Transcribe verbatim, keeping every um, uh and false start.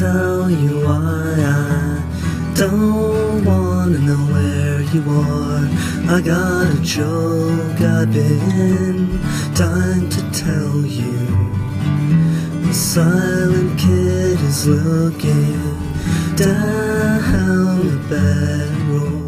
tell you why I don't wanna know where you are. I got a joke I've been dying to tell you. The silent kid is looking down the bedroom.